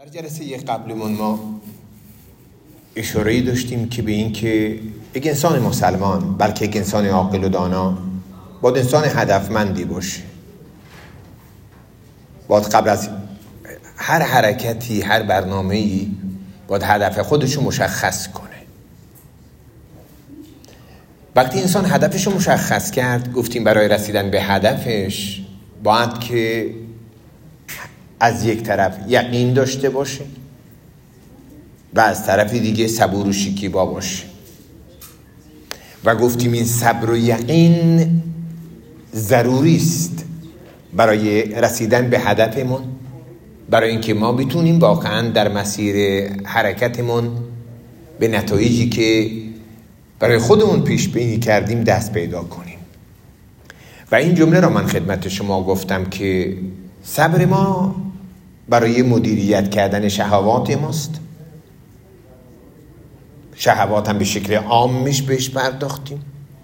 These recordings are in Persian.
جلسه قبلمون ما اشاره‌ای داشتیم که به این که یک انسان مسلمان، بلکه یک انسان عاقل و دانا باید انسان هدفمندی باشه. باید قبل از هر حرکتی، هر برنامه‌ای باید هدف خودشو مشخص کنه. وقتی انسان هدفشو مشخص کرد، گفتیم برای رسیدن به هدفش باید که از یک طرف یقین داشته باشه و از طرف دیگه صبور و شکیبا باشه. و گفتیم این صبر و یقین ضروری است برای رسیدن به هدفمون، برای اینکه ما بتونیم واقعا در مسیر حرکتمون به نتایجی که برای خودمون پیش بینی کردیم دست پیدا کنیم. و این جمله را من خدمت شما گفتم که صبر ما برای مدیریت کردن شهوات ماست. شهوات هم به شکل عامش بهش پرداختیم.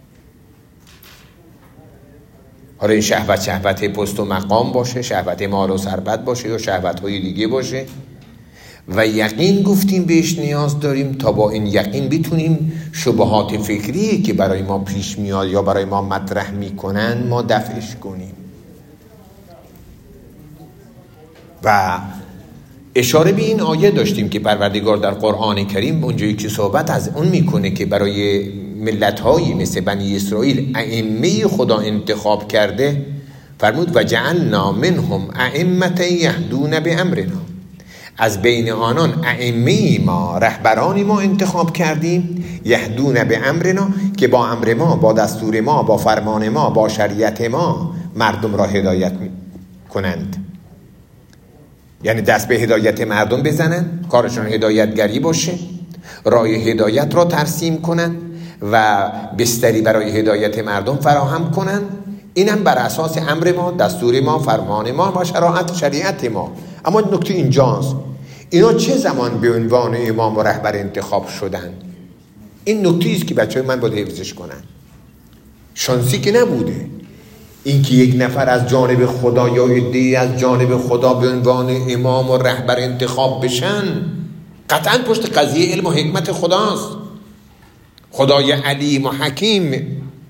حالا این شهوت پست و مقام باشه، شهوت مال و ثروت باشه یا شهوت‌های دیگه باشه. و یقین گفتیم بهش نیاز داریم تا با این یقین بتونیم شبهات فکری که برای ما پیش میاد یا برای ما مطرح میکنن ما دفعش کنیم. و اشاره به این آیه داشتیم که پروردگار در قرآن کریم اونجایی که صحبت از اون میکنه که برای ملت‌هایی مثل بنی اسرائیل ائمه خدا انتخاب کرده، فرمود و جعلنا منهم ائمة یهدون بامرنا، از بین آنان ائمه ما، رهبرانی ما انتخاب کردیم، یهدون بامرنا، که با امر ما، با دستور ما، با فرمان ما، با شریعت ما مردم را هدایت کنند. یعنی دست به هدایت مردم بزنن، کارشون هدایتگری باشه، راه هدایت را ترسیم کنن و بستری برای هدایت مردم فراهم کنن. اینم بر اساس امر ما، دستور ما، فرمان ما و شریعت ما. اما نکته اینجاست، اینا چه زمان به عنوان امام و رهبر انتخاب شدن؟ این نکته است که بچه‌های من باید حفظش کنن. شانسی که نبوده این که یک نفر از جانب خدا یا عده‌ای از جانب خدا به عنوان امام و رهبر انتخاب بشن. قطعا پشت قضیه علم و حکمت خداست. خدای علیم و حکیم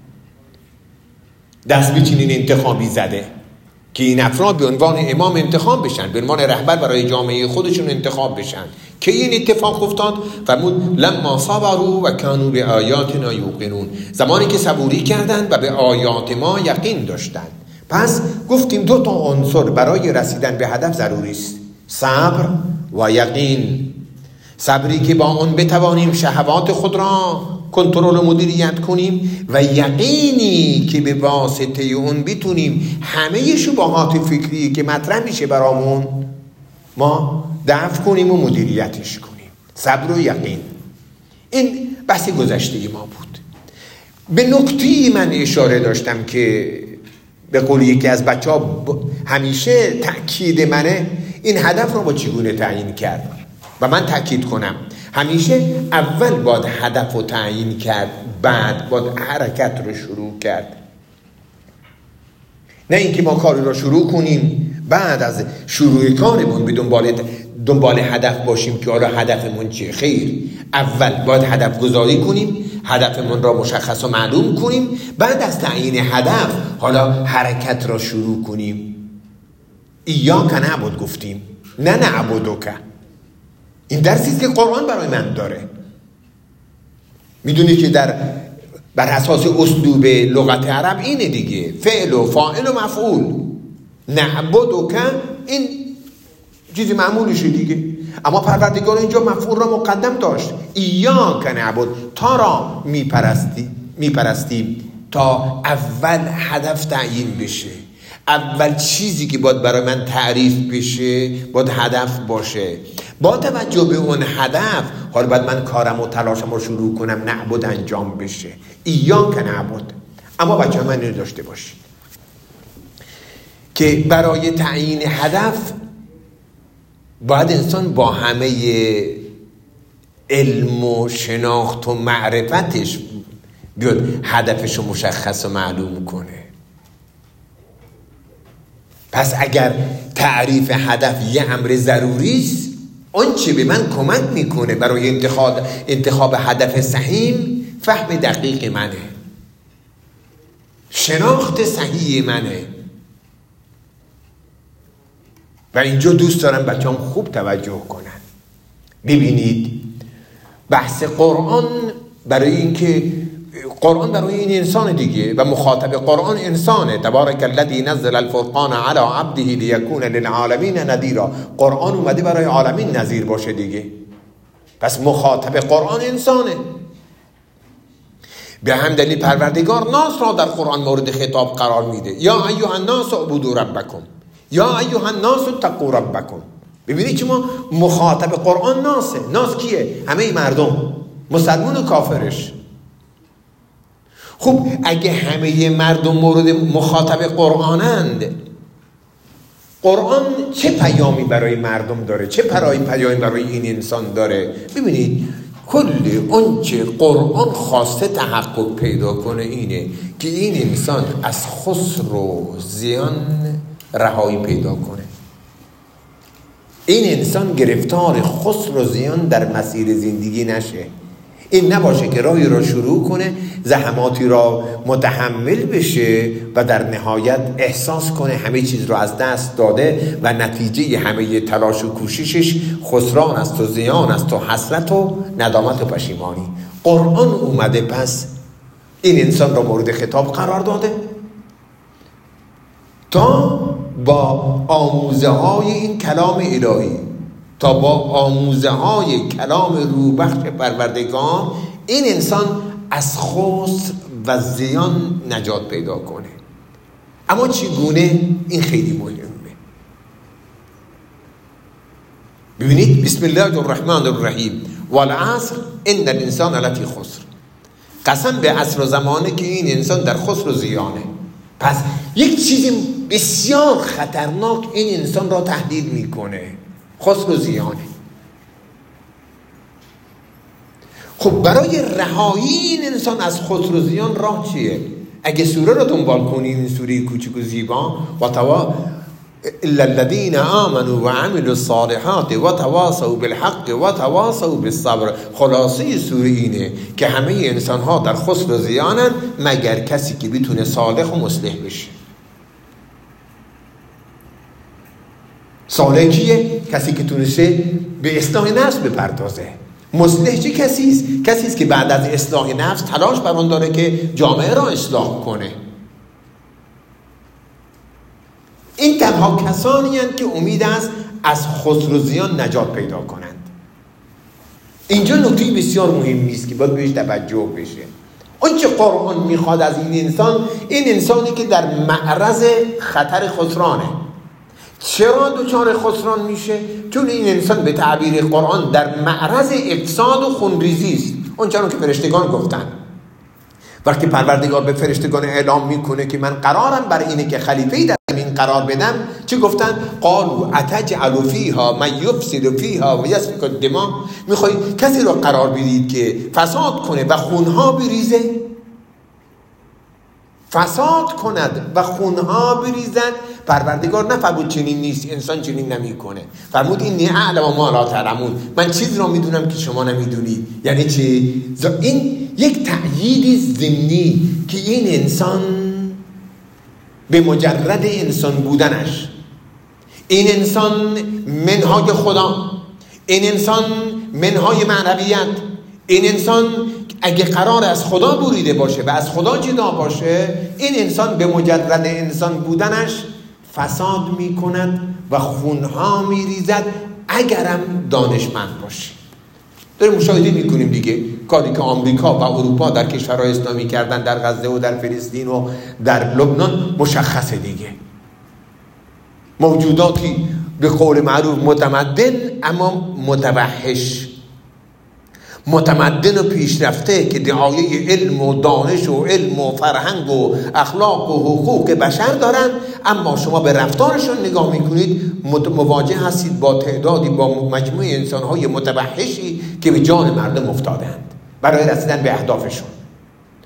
دست به چنین انتخابی زده که این افراد به عنوان امام انتخاب بشن، به عنوان رهبر برای جامعه خودشون انتخاب بشن. که این اتفاق افتاد؟ فرمود لما صبروا و کانوا بآیاتنا یوقنون، زمانی که صبوری کردند و به آیات ما یقین داشتند. پس گفتیم دو تا عنصر برای رسیدن به هدف ضروری است، صبر و یقین. صبری که با اون بتوانیم شهوات خود را کنترل و مدیریت کنیم و یقینی که به واسطه اون بتونیم همه شبهات فکری که مطرح میشه برامون ما دفع کنیم و مدیریتش کنیم. صبر و یقین. این بحث گذشته ما بود. به نکته من اشاره داشتم که به قول یکی از بچه‌ها همیشه تأکید منه، این هدف رو با چگونه تعیین کرد. و من تأکید کنم همیشه اول باید هدف رو تعیین کرد، بعد باید حرکت رو شروع کرد. نه اینکه ما کاری رو شروع کنیم بعد از شروع کارمون به دنبال هدف باشیم که حالا هدفمون چیه. خیر، اول باید هدف گذاری کنیم، هدفمون را مشخص و معلوم کنیم، بعد از تعیین هدف حالا حرکت را شروع کنیم. ایاک نعبد گفتیم، نه نعبدک. این درسیست که قرآن برای من داره. میدونی که بر اساس اسلوب لغت عرب اینه دیگه، فعل و فاعل و مفعول. نعبدک این چیزی معمولشه دیگه. اما پروردگار اینجا مفعول را مقدم داشت. ایاک نعبد، تا را میپرستیم تا اول هدف تعیین بشه. اول چیزی که باید برای من تعریف بشه باید هدف باشه. با توجه به اون هدف حالا باید من کارم و تلاشم رو شروع کنم، نعبد انجام بشه. ایاک نعبد. اما بچه من اینو داشته باشید که برای تعیین هدف باید انسان با همه علم و شناخت و معرفتش بیاد هدفش رو مشخص و معلوم کنه. پس اگر تعریف هدف یه امر ضروری است، اون چه به من کمک میکنه برای انتخاب هدف صحیح، فهم دقیق منه، شناخت صحیح منه. و اینجا دوست دارم بچه‌ام خوب توجه کنن. ببینید بحث قرآن برای اینکه قرآن برای این انسان دیگه و مخاطب قرآن انسانه. تبارک الذی نزل الفرقان علی عبده لیکون للعالمین نذیرا. قرآن اومده برای عالمین نذیر باشه دیگه، پس مخاطب قرآن انسانه. به هم دلیل پروردگار ناس را در قرآن مورد خطاب قرار میده. یا ایها الناس اعبدوا ربکم، یا ایها الناس اتقوا ربکم. ببینید که ما مخاطب قرآن ناسه. ناس کیه؟ همه مردم، مسلمان و کافرش. خب اگه همه مردم مورد مخاطب قرآنند، قرآن چه پیامی برای مردم داره؟ چه پیامی برای این انسان داره؟ ببینید کل اون چه قرآن خواسته تحقق پیدا کنه اینه که این انسان از خسر و زیان رهایی پیدا کنه. این انسان گرفتار خسر و زیان در مسیر زندگی نشه. این نباشه که راهی را شروع کنه، زحماتی را متحمل بشه و در نهایت احساس کنه همه چیز را از دست داده و نتیجه همه تلاش و کوششش خسران است و زیان است و حسرت و ندامت و پشیمانی. قرآن اومده پس این انسان را مورد خطاب قرار داده تا با آموزه های این کلام الهی، تا با آموزه های کلام روبخش پروردگار این انسان از خسر و زیان نجات پیدا کنه. اما چگونه؟ این خیلی مهمه. ببینید بسم الله الرحمن الرحیم والعصر ان الانسان لفی خسر. قسم به عصر و زمانه که این انسان در خسر و زیانه. پس یک چیز بسیار خطرناک این انسان را تهدید میکنه، خسر و زیانه. خب برای رهایی این انسان از خسر و زیان راه چیه؟ اگه سوره رو دنبال کنید، این سوره کوچک و زیبا و الا الذين آمنوا وعملوا الصالحات وتواصوا بالحق وتواصوا بالصبر. خلاصه سوره اینه که همه انسان ها در خسر و زیانن مگر کسی که بتونه صالح و مصلح بشه. صالح کیه؟ کسی که تونسته به اصلاح نفس بپردازه. مصلح چه کسیست؟ کسیست که بعد از اصلاح نفس تلاش بر آن داره که جامعه را اصلاح کنه. این تنها کسانی هستند که امید است از خسر و زیان نجات پیدا کنند. اینجا نکته بسیار مهمی است که باید بهش توجه بشه. آنچه قرآن میخواد از این انسان، این انسانی که در معرض خطر خسرانه. چرا دچار خسران میشه؟ چون این انسان به تعبیر قرآن در معرض افساد و خونریزی است. اونچنان که فرشتگان گفتن. وقتی پروردگار به فرشتگان اعلام میکنه که من قرارم برای اینه که خلیفه‌ای در زمین قرار بدم، چه گفتن؟ قالوا اتجعل فیها من یفسد فیها و یسفک الدماء. میخوای کسی رو قرار بدید که فساد کنه و خونها بریزه؟ فساد کند و خونها بریزد؟ پروردگار نفرمود چنین نیست، انسان چنین نمیکنه. فرمود اینی اعلم ما لا تعلمون، من چیز را میدونم که شما نمیدونید. یعنی چی؟ این یک تأیید ضمنی که این انسان به مجرد انسان بودنش، این انسان منهای خدا، این انسان منهای معنویت، این انسان اگه قرار از خدا بریده باشه و از خدا جدا باشه، این انسان به مجرد انسان بودنش فساد می کند و خونها می ریزد اگرم دانشمند باشه. داریم مشاهده می کنیم دیگه کاری که آمریکا و اروپا در کشورهای اسلامی کردن، در غزه و در فلسطین و در لبنان مشخصه دیگه. موجوداتی به قول معروف متمدن اما متوحش، متمدن و پیشرفته که دعایه علم و دانش و علم و فرهنگ و اخلاق و حقوق بشر دارن، اما شما به رفتارشون نگاه میکنید مواجه هستید با تعدادی، با مجموعه انسانهای متوحشی که به جان مردم افتادند برای رسیدن به اهدافشون.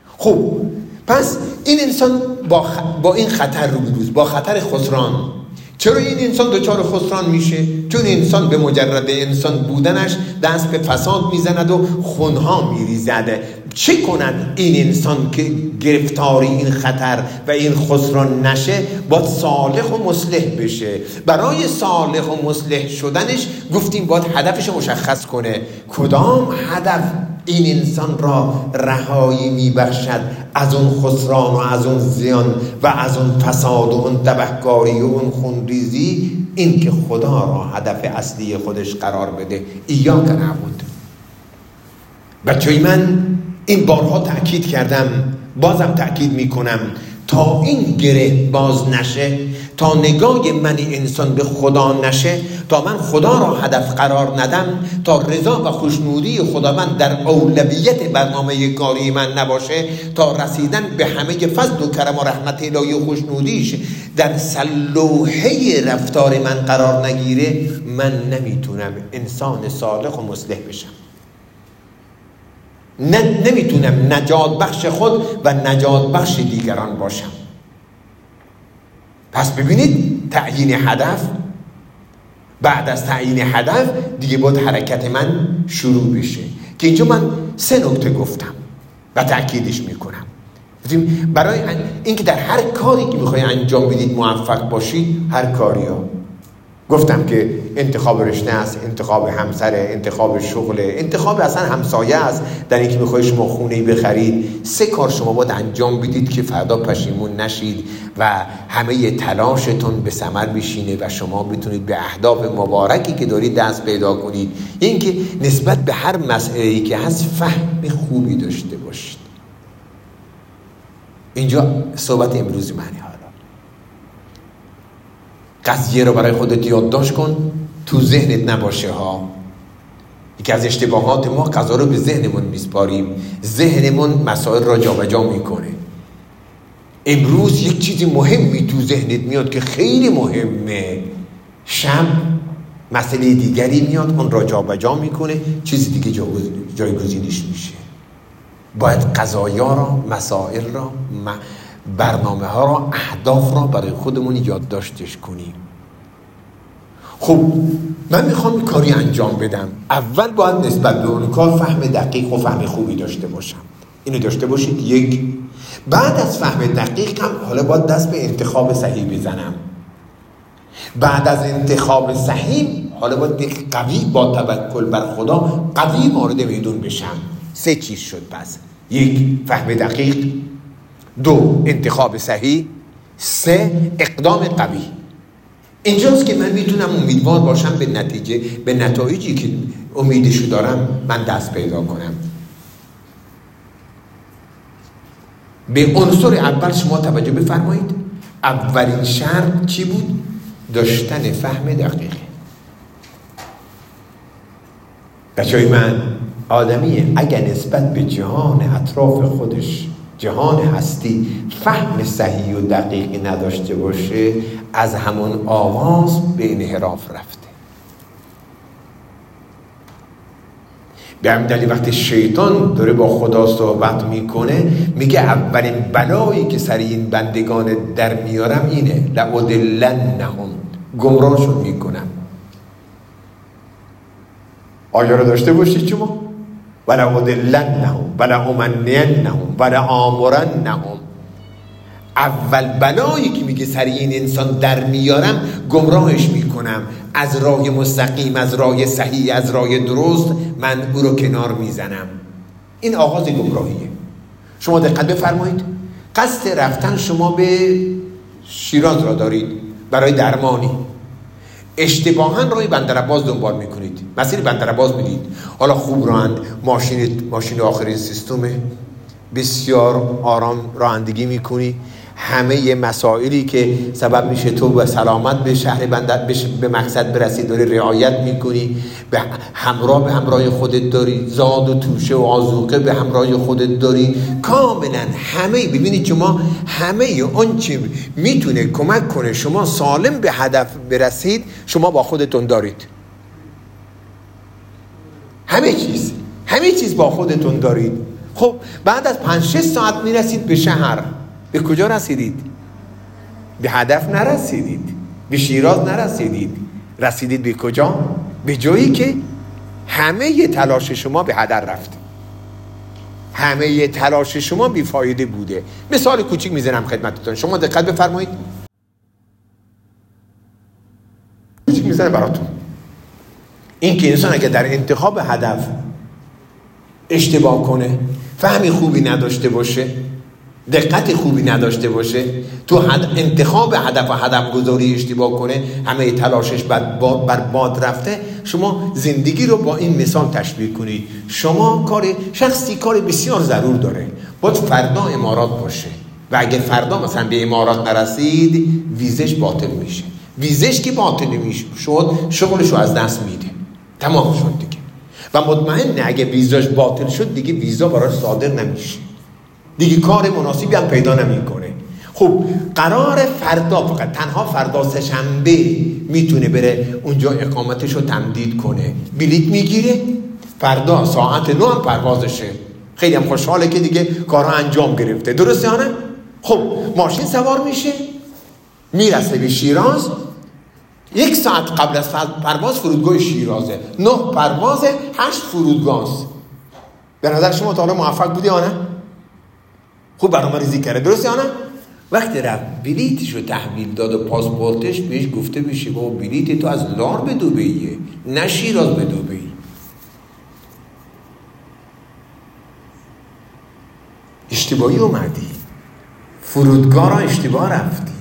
خوب، پس این انسان با این خطر روبروست، با خطر خسران چرا این انسان دچار خسران میشه؟ چون انسان به مجرد انسان بودنش دست به فساد میزند و خونها میریزد. چه کنند این انسان که گرفتاری این خطر و این خسران نشه؟ باید صالح و مصلح بشه. برای صالح و مصلح شدنش گفتیم باید هدفش مشخص کنه. کدام هدف این انسان را رهایی میبخشد از اون خسران و از اون زیان و از اون فساد و اون تبهکاری و اون خونریزی؟ این که خدا را هدف اصلی خودش قرار بده. ایاک نعبد. بچه‌ی من این بارها تأکید کردم، بازم تأکید میکنم، تا این گره باز نشه، تا نگاه من انسان به خدا نشه، تا من خدا را هدف قرار ندم، تا رضا و خوشنودی خداوند در اولویت برنامه کاری من نباشه، تا رسیدن به همه فضل و کرم و رحمت الهی و خوشنودیش در سلوحه رفتار من قرار نگیره، من نمیتونم انسان صالح و مصلح بشم. نمیتونم نجات بخش خود و نجات بخش دیگران باشم. پس ببینید تعیین هدف، بعد از تعیین هدف دیگه باید حرکت من شروع بشه که اینجا من 3 نکته گفتم و تأکیدش میکنم. برای اینکه در هر کاری که میخوای انجام بدید موفق باشید، هر کاری ها گفتم که انتخاب رشته است، انتخاب همسره، انتخاب شغل، انتخاب اصلا همسایه است. در اینکه میخوای شما خونه‌ای بخرید، 3 کار شما باید انجام بدید که فردا پشیمون نشید و همه تلاشتون به ثمر بشینه و شما بتونید به اهداف مبارکی که دارید دست پیدا کنید. اینکه نسبت به هر مسئله‌ای که هست فهم خوبی داشته باشید. اینجا صحبت امروزی معنی ها. قضیه رو برای خودت یادداشت کن، تو ذهنت نباشه ها. یکی از اشتباهات ما قضا رو به ذهنمون میسپاریم، ذهنمون مسائل را جابجا میکنه. امروز یک چیزی مهمی تو ذهنت میاد که خیلی مهمه، شب مسئله دیگری میاد اون را جابجا میکنه، چیزی دیگه جایگزینش میشه. باید قضایا را، مسائل را، برنامه ها را، اهداف را برای خودمون یادداشتش کنیم. خب من میخوام کاری انجام بدم، اول باید نسبت به اون کار فهم دقیق و فهم خوبی داشته باشم. اینو داشته باشید. 1. بعد از فهم دقیق هم حالا باید دست به انتخاب صحیح بزنم. بعد از انتخاب صحیح حالا باید قوی با توکل بر خدا قوی وارد میدون بشم. 3 چیز شد پس. 1. فهم دقیق، 2. انتخاب صحیح، 3. اقدام قوی. اینجاست که من میتونم امیدوار باشم به نتایجی که امیدشو دارم من دست پیدا کنم. به عنصر اول شما توجه بفرمایید. اولین شرط چی بود؟ داشتن فهم دقیق. بچه‌های من، آدمی اگر نسبت به جهان اطراف خودش، جهان هستی، فهم صحیح و دقیقی نداشته باشه، از همون آغاز به انحراف رفته. به همین دلیل وقتی شیطان داره با خدا صحبت میکنه، میگه اولین بلایی که سر این بندگان در میارم اینه، لأضلنهم، گمراهشون میکنم. آیا رو داشته باشید شما؟ ولأضلنهم ولأمنینهم ولآمرنهم. اول بلایی که میگه سر این انسان در میارم، گمراهش میکنم، از راه مستقیم، از راه صحیح، از راه درست من او رو کنار میزنم. این آغاز گمراهیه. شما دقت بفرمایید، قصد رفتن شما به شیراز را دارید برای درمانی، اشتباهاً راه بندرعباس دنبال میکنید، مسیر بندرعباس میدید، حالا خوب راند، ماشین آخرین سیستمه، بسیار آرام رانندگی میکنی، همه مسائلی که سبب میشه تو به سلامت به شهر به مقصد برسی داری رعایت میکنی، به همراه خودت داری، زاد و توشه و آذوقه به همراه خودت داری، کاملا همه. ببینید شما همه اون چی میتونه کمک کنه شما سالم به هدف برسید شما با خودتون دارید. همه چیز با خودتون دارید. خب بعد از 5-6 ساعت میرسید به شهر، به کجا رسیدید؟ به هدف نرسیدید. به شیراز نرسیدید. رسیدید به کجا؟ به جایی که همه تلاش شما به هدر رفته، همه تلاش شما بیفایده بوده. مثال کوچیک میزنم خدمتتون، شما دقت بفرمایید. کوچیک میزنم براتون. این که انسان اگه در انتخاب هدف اشتباه کنه، فهمی خوبی نداشته باشه، دقت خوبی نداشته باشه، تو انتخاب هدف و هدف گذاری اشتباه کنه، همه تلاشش برباد رفته. شما زندگی رو با این مثال تشبیه کنید. شما شخصی کار بسیار ضرور داره، باید فردا امارات باشه و اگه فردا مثلا به امارات نرسید ویزش باطل میشه. ویزش که باطل میشه شد، شغلشو از دست میده، تمام شد دیگه. و مطمئنه اگه ویزاش باطل شد دیگه ویزا براش صادر نمیشه، دیگه کار مناسبی هم پیدا نمیکنه. خب قرار فردا، فقط تنها فردا سه‌شنبه میتونه بره اونجا اقامتش رو تمدید کنه، بلیط میگیره، فردا ساعت 9 هم پروازشه. خیلی هم خوشحاله که دیگه کارها انجام گرفته، درسته یا نه؟ خب ماشین سوار میشه، میرسه به شیراز. 1 ساعت قبل از پرواز فرودگاه شیرازه، 9 پروازه، 8 فرودگاه. به نظر شما تا حالا موفق بودی یا نه؟ خوب برنامه‌ریزی کرده، درسته یا نه؟ وقتی رفت بلیتش رو تحویل داد و پاسپورتش، بهش گفته بشه بابا بلیت تو از لار به دبیه، نه شیراز به دبی. اشتباهی اومدی، فرودگاه را اشتباه رفتی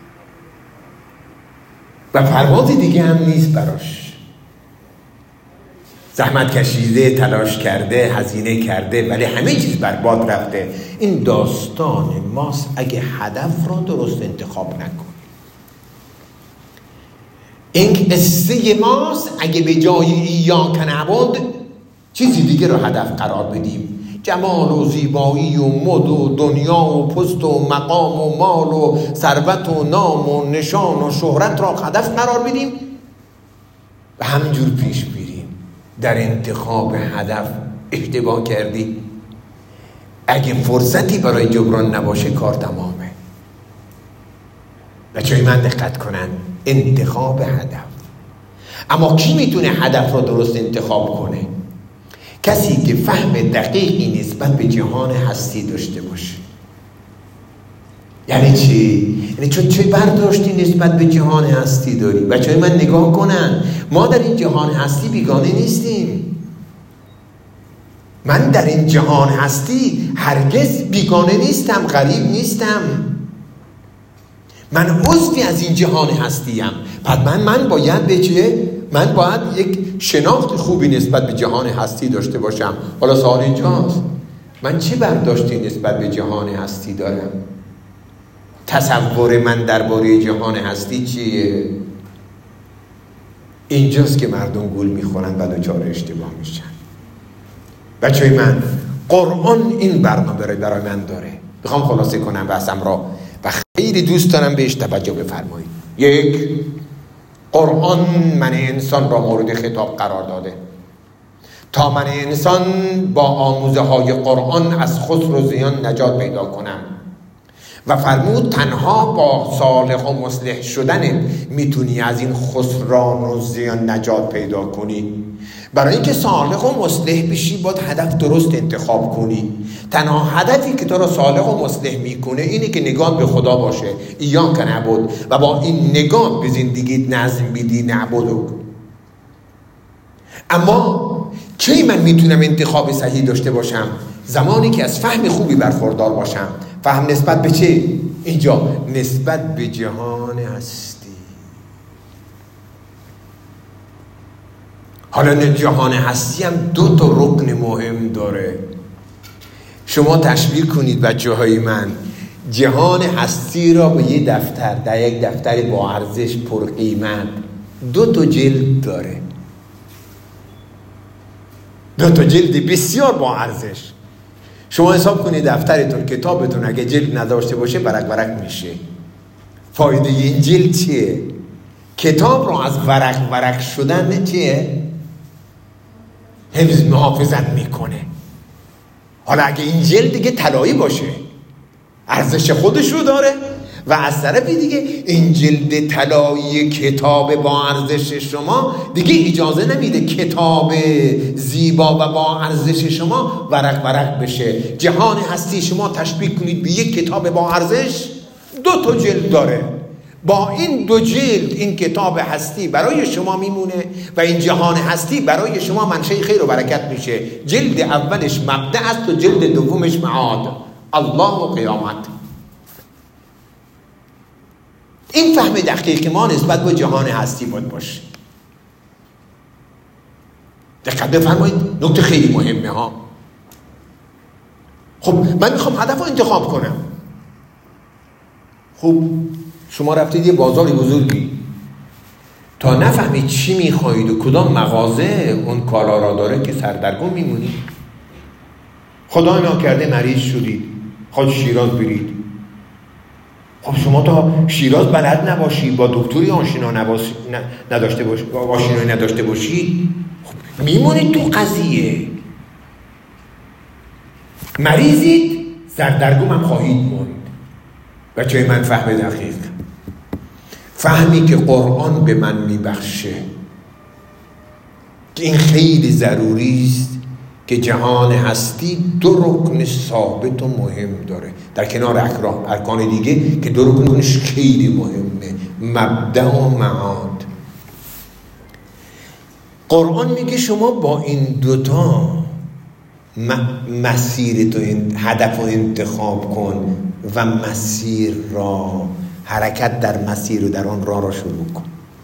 و پرواز دیگه هم نیست براش. زحمت کشیده، تلاش کرده، هزینه کرده، ولی همه چیز برباد رفته. این داستان ماست اگه هدف رو درست انتخاب نکنیم. این قصه ماست اگه به جای ایاک نعبد چیزی دیگه رو هدف قرار بدیم. جمال و زیبایی و مد و دنیا و پست و مقام و مال و ثروت و نام و نشان و شهرت را هدف قرار بدیم و همینجور پیش بریم. در انتخاب هدف اشتباه کردی، اگه فرصتی برای جبران نباشه کار تمامه. بچه‌های من دقت کنن، انتخاب هدف. اما کی میتونه هدف رو درست انتخاب کنه؟ کسی که فهم دقیقی نسبت به جهان هستی داشته باشه. یعنی چی؟ یعنی چه برداشتی نسبت به جهان هستی داری؟ بچه‌های من نگاه کنن، ما در این جهان هستی بیگانه نیستیم. من در این جهان هستی هرگز بیگانه نیستم، غریب نیستم. من عضوی از این جهان هستیم. پس من باید به چه؟ من باید یک شناخت خوبی نسبت به جهان هستی داشته باشم. حالا سوال اینجاست، من چه برداشتی نسبت به جهان هستی دارم؟ تصور من درباره جهان هستی چیه؟ اینجاست که مردم گول میخورن و دچار اشتباه میشن. بچه‌های من، قرآن این برنامه برای من داره. میخوام خلاصه کنم بحثم را و خیلی دوست دارم بهش توجه بفرمایید. 1. قرآن من انسان را مورد خطاب قرار داده تا من انسان با آموزه های قرآن از خسر و زیان نجات پیدا کنم و فرمود تنها با صالح و مصلح شدن میتونی از این خسران و زیان نجات پیدا کنی. برای اینکه صالح و مصلح بشی باید هدف درست انتخاب کنی. تنها هدفی که تو را صالح و مصلح میکنه اینه که نگاه به خدا باشه، ایاک نعبد، و با این نگاه به زندگیت نظم بدی، نعبدو. اما کی من میتونم انتخاب صحیح داشته باشم؟ زمانی که از فهم خوبی برخوردار باشم. فهم نسبت به چه؟ اینجا نسبت به جهان هستی. حالا جهان هستی هم 2 تا رکن مهم داره. شما تشبیه کنید بچه‌های من جهان هستی را به یه دفتر، در یک دفتر با ارزش پر قیمت، 2 تا جلد داره. 2 تا جلد بسیار با ارزش. شما حساب کنید دفترتون، کتابتون اگه جلد نداشته باشه برک ورق میشه. فایده این جلد چیه؟ کتاب رو از ورق شدن چیه؟ حفظ محافظت میکنه. حالا اگه این جلد دیگه طلایی باشه ارزش خودش رو داره و از طرفی دیگه این جلد طلایی کتاب با ارزش شما دیگه اجازه نمیده کتاب زیبا و با ارزش شما ورق ورق بشه. جهان هستی شما تشبیه کنید به یک کتاب با ارزش 2 جلد داره. با این 2 جلد این کتاب هستی برای شما میمونه و این جهان هستی برای شما منشأ خیر و برکت میشه. جلد اولش مبدأ است و جلد دومش معاد، الله و قیامت. این فهم دقیق ما نسبت به جهان هستی باید باشه. دقت بفرمایید، نکته خیلی مهمه ها. خب من میخوام هدف رو انتخاب کنم. خب شما رفتید یه بازار بزرگی، تا نفهمید چی میخواید و کدام مغازه اون کالا را داره که سردرگم میمونید. خدا ناکرده مریض شدید، خواهد شیراز برید. خب شما تا شیراز بلد نباشید، با دکتری آشنایی نداشته باشید، خب میمونید تو قضیه. مریضید، سردرگم هم خواهید موند. بچه من فهم دقیق، فهمی که قرآن به من میبخشه که این خیلی ضروری است که جهان هستی 2 رکن ثابت و مهم داره در کنار ارکان دیگه که 2 رکنش خیلی مهمه، مبدأ و معاد. قرآن میگه شما با این 2 مسیر تو هدف رو انتخاب کن و مسیر را، حرکت در مسیر و در آن راه را شروع کن.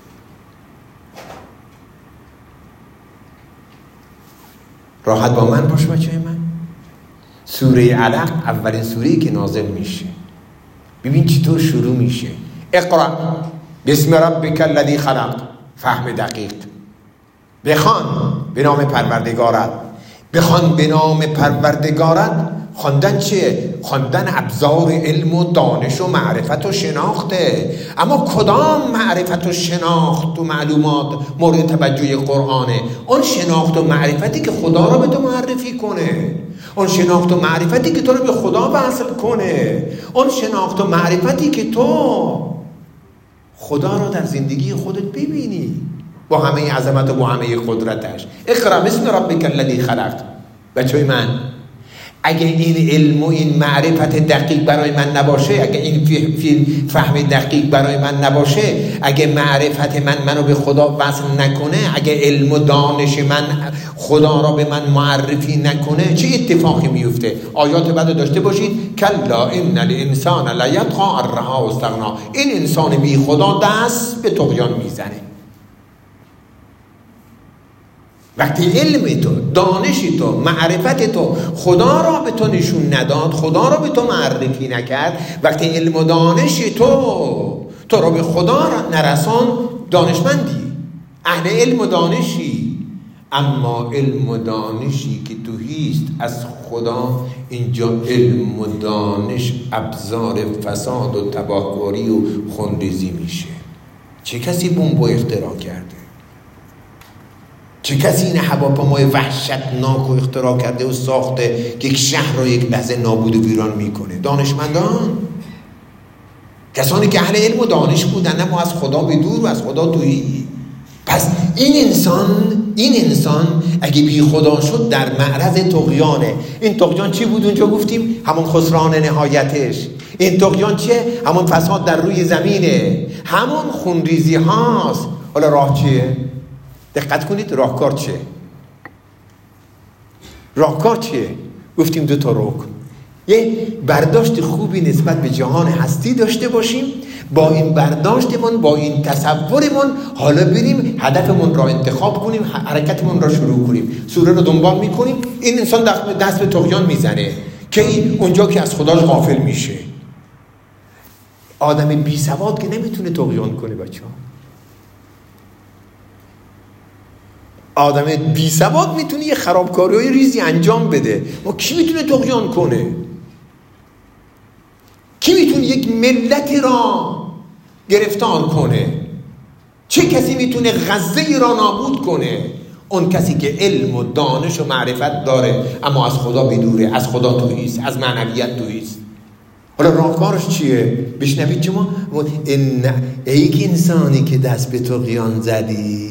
راحت با من باش بچه من. سوره علق اولین سوره‌ای که نازل میشه، ببین چطور شروع میشه. اقرأ بسم ربک الذی خلق. فهم دقیق. بخوان به نام پروردگارت. بخوان به نام پروردگارت. خواندن چیه؟ خواندن ابزار علم و دانش و معرفت و شناخته. اما کدام معرفت و شناخت و معلومات مورد توجه قرآنه؟ اون شناخت و معرفتی که خدا رو به تو معرفی کنه، اون شناخت و معرفتی که تو رو به خدا وصل کنه، اون شناخت و معرفتی که تو خدا رو در زندگی خودت ببینی با همه عظمت و با همه قدرتش. اقرأ بسم ربک الذی خلق. بچه‌ی من، اگه این علم و این معرفت دقیق برای من نباشه، اگه این فهم دقیق برای من نباشه، اگه معرفت منو به خدا وصل نکنه، اگه علم و دانش من خدا را به من معرفی نکنه، چه اتفاقی میفته؟ آیات بعد داشته باشید کلا ان الانسان لیطغی ان رآه استغنی. این انسان بی خدا دست به طغیان میزنه. وقتی علم تو، دانش تو، معرفت تو خدا را به تو نشون نداد، خدا را به تو معرفی نکرد، وقتی علم و دانش تو را به خدا نرسان، دانشمندی، اهل علم و دانشی. اما علم و دانشی که توهیست از خدا، اینجا علم و دانش ابزار فساد و تباهکاری و خونریزی میشه. چه کسی بمب اختراع کرده؟ چه کسی این هواپیمای وحشتناک رو اختراع کرده و ساخته که یک شهر رو یک لحظه نابود و ویران میکنه؟ دانشمندان، کسانی که اهل علم و دانش بودن اما از خدا به دور و از خدا تویی. پس این انسان اگه بی خدا شد در معرض طغیانه. این طغیان چی بود اونجا گفتیم؟ همون خسران نهایتش. این طغیان چیه؟ همون فساد در روی زمینه، همون خونریزی هاست. حالا راه چیه؟ دقت کنید، راهکار چیه؟ راهکار چیه؟ گفتیم 2 رکن. یه برداشت خوبی نسبت به جهان هستی داشته باشیم، با این برداشتمون، با این تصورمون حالا بریم هدفمون را انتخاب کنیم، حرکتمون را شروع کنیم، سوره رو دنبال میکنیم. این انسان دست به طغیان میزنه که اونجا که از خداش غافل میشه. آدم بی سواد که نمیتونه طغیان کنه بچه‌ها. آدم بی سواد میتونه یه خرابکاری‌های ریزی انجام بده. ما کی میتونه طغیان کنه؟ کی میتونه یک ملتی را گرفتار کنه؟ چه کسی میتونه غزه را نابود کنه؟ اون کسی که علم و دانش و معرفت داره اما از خدا بدوره، از خدا توییست، از معنویت توییست. حالا راهکارش چیه؟ بشنوید شما. ای انسانی که دست به طغیان زدی،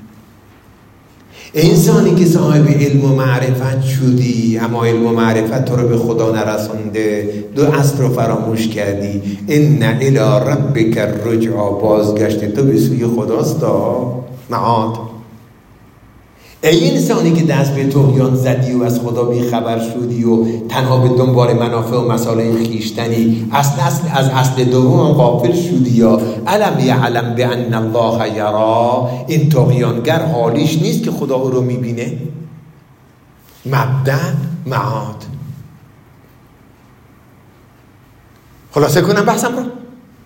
انسانی که صاحب علم و معرفت شدی اما علم و معرفت تو رو به خدا نرسونده، دو اصل رو فراموش کردی. ان الی ربک الرجع، بازگشت تو به سوی خداست. معاد. ای انسانی که دست به طغیان زدی و از خدا بی خبر شدی و تنها به دنبال منافع و مصالح خویشتنی، از اصل دوم غافل شدی. یا الم یعلم بان الله یرا، این طغیانگر حالیش نیست که خدا او رو میبینه. مبدأ معاد. خلاصه کنم بحثم رو.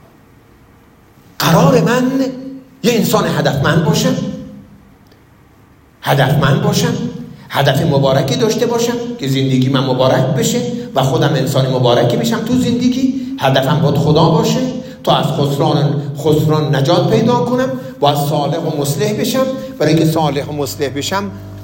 قرار من یه انسان هدفمند باشم، هدف مبارکی داشته باشم که زندگی من مبارک بشه و خودم انسان مبارکی بشم تو زندگی. هدفم باید خدا باشه تا از خسران نجات پیدا کنم. باید صالح و مصلح بشم. برای اینکه صالح و مصلح بشم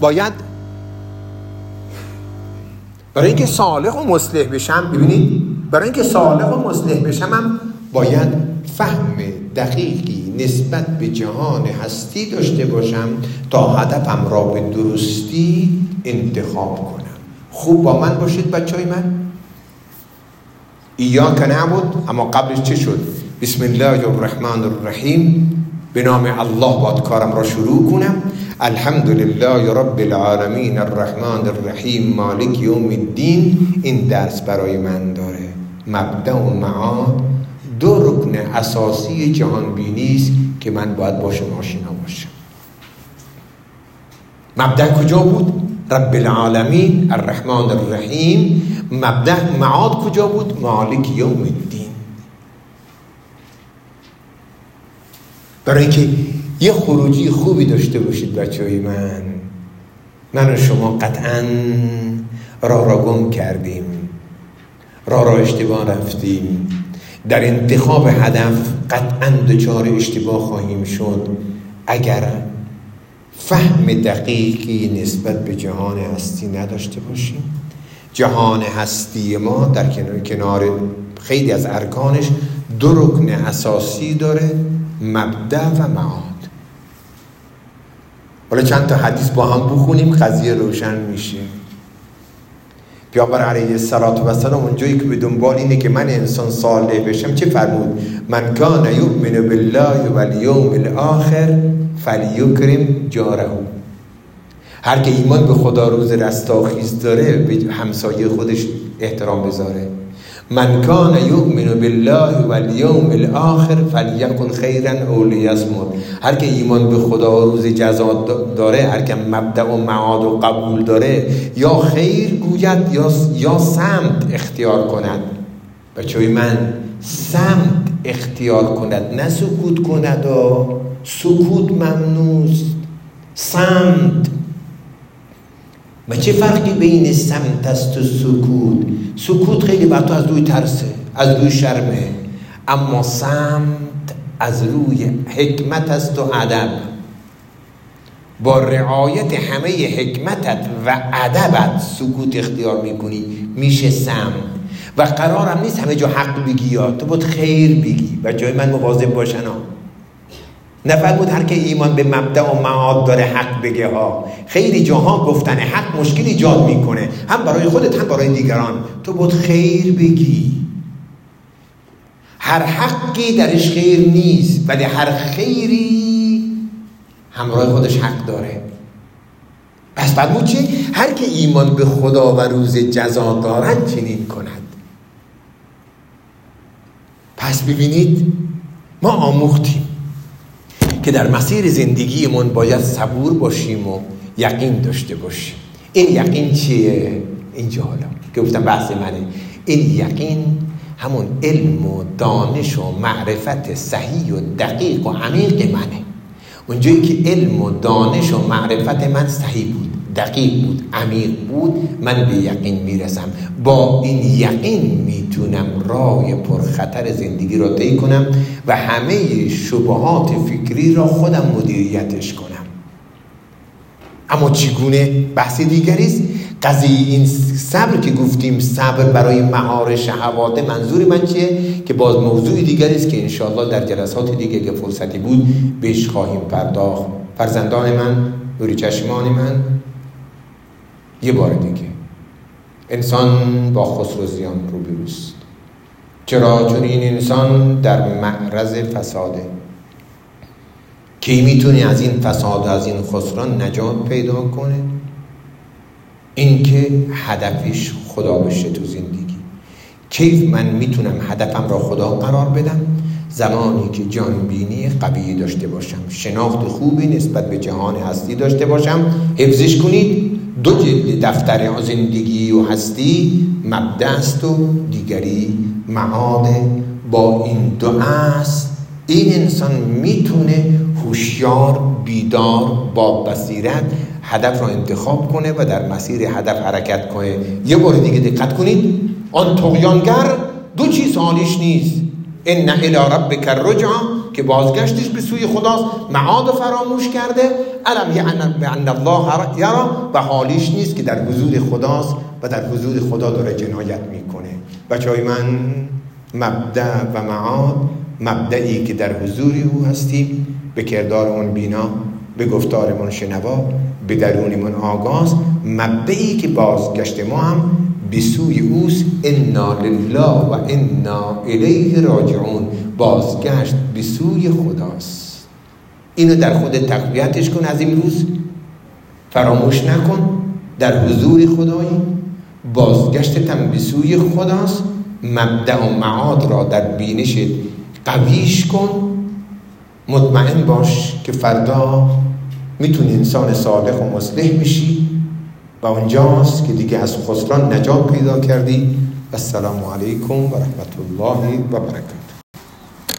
هم باید فهم دقیقی نسبت به جهان هستی داشته باشم تا هدفم را به درستی انتخاب کنم. خوب با من باشید بچهای من. ایاک نعبد، اما قبلش چه شد؟ بسم الله الرحمن الرحیم. به نام الله باید کارم را شروع کنم. الحمدلله رب العالمین الرحمن الرحیم مالک یوم الدین. این درس برای من داره. مبدأ و معاد دو رکن اساسی جهان بینی است که من باید باشم آشنا باشم. مبدأ کجا بود؟ رب العالمین الرحمن الرحیم. مبدأ معاد کجا بود؟ مالک یوم الدین. برای اینکه یه خروجی خوبی داشته باشید بچه‌های من و شما قطعاً را گم کردیم، را اشتباه رفتیم. در انتخاب هدف قطعاً دچار اشتباه خواهیم شد اگر فهم دقیقی نسبت به جهان هستی نداشته باشیم. جهان هستی ما در کنار خیلی از ارکانش دو رکن اساسی داره، مبدأ و معاد. حالا چند تا حدیث با هم بخونیم قضیه روشن میشه. پیامبر علیه السلام اونجایی که به دنبال اینه که من انسان صالح بشم چه فرمود؟ من کان یؤمن بالله والیوم الاخر فلیکرم جاره. هر که ایمان به خدا روز رستاخیز داره به همسایه خودش احترام بذاره. من کان یؤمن بالله والیوم الاخر فلیقل خیرا او لیصمت. هر که ایمان به خدا و روز جزا داره، هر که مبدأ و معاد و قبول داره، یا خیر گوید یا سمت اختیار کند. بچه‌های من، سمت اختیار کند، نه سکوت کند. سکوت ممنوست. سمت. و چه فرقی بین سمت است و سکوت؟ سکوت خیلی بر تو از روی ترسه، از روی شرمه، اما سمت از روی حکمت است و ادب. با رعایت همه حکمتت و ادبت سکوت اختیار میکنی، میشه سمت. و قرارم نیست همه جا حق بگی، یا تو باید خیر بگی. بچه‌های من مواظب باشن نفرمود هر که ایمان به مبدأ و معاد داره حق بگه ها. خیلی جاها گفتن حق مشکل ایجاد میکنه، هم برای خودت هم برای دیگران. تو باید خیر بگی. هر حقی درش خیر نیست، ولی هر خیری همراه خودش حق داره. پس فرمود چه؟ هر که ایمان به خدا و روز جزا دارد چنین کند. پس ببینید ما آموختیم که در مسیر زندگیمون باید صبور باشیم و یقین داشته باشیم. این یقین چیه؟ اینجا حالا که گفتم بحث منه. این یقین همون علم و دانش و معرفت صحیح و دقیق و عمیق منه. اونجایی که علم و دانش و معرفت من صحیح بود، دقیق بود، عمیق بود، من به یقین میرسم. با این یقین میتونم راه پرخطر زندگی را طی کنم و همه شبهات فکری را خودم مدیریتش کنم. اما چگونه؟ بحث دیگری است. قضیه این صبر که گفتیم صبر برای مهار شهوات، منظور من چیه؟ که باز موضوع دیگری است که انشاءالله در جلسات دیگه که فرصتی بود بهش خواهیم پرداخت. فرزندان من، نور چشمان من، یه بار دیگه انسان با خسر و زیان روبروست. چرا؟ چون این انسان در معرض فساده. کی میتونه از این فساد و از این خسران نجات پیدا کنه؟ این که هدفش خدا بشه تو زندگی. کیف من میتونم هدفم را خدا قرار بدم؟ زمانی که جانبینی قوی داشته باشم، شناخت خوبی نسبت به جهان هستی داشته باشم. حفظش کنید. 2 جلد دفتر زندگی و هستی، مبدأ است و دیگری معاد. با این 2 اصل این انسان میتونه هوشیار، بیدار، با بصیرت هدف را انتخاب کنه و در مسیر هدف حرکت کنه. یه بار دیگه دقت کنید، آن طغیانگر 2 چیز حالیش نیست. ان الی ربک الرجع، که بازگشتش به سوی خداست، معاد فراموش کرده. علم یعلم بان الله یرا، و حالیش نیست که در حضور خداست و در حضور خدا داره جنایت میکنه. بچهای من، مبدأ و معاد، مبدئی که در حضور او هستیم، به کردارمون بینا، به گفتارمون شنوا، به درونمون آگاز. مبدئی که بازگشت ما هم به سوی اوست. انا لله و انا الیه راجعون. بازگشت به سوی خداست. اینو در خود تقویتش کن. از امروز فراموش نکن، در حضور خدایی، بازگشتتم به سوی خداست. مبدأ و معاد را در بینشت قویش کن. مطمئن باش که فردا میتونی انسان صالح و مصلح بشی و اونجاست که دیگه از خسران نجات پیدا کردی. السلام علیکم و رحمت الله و برکاته.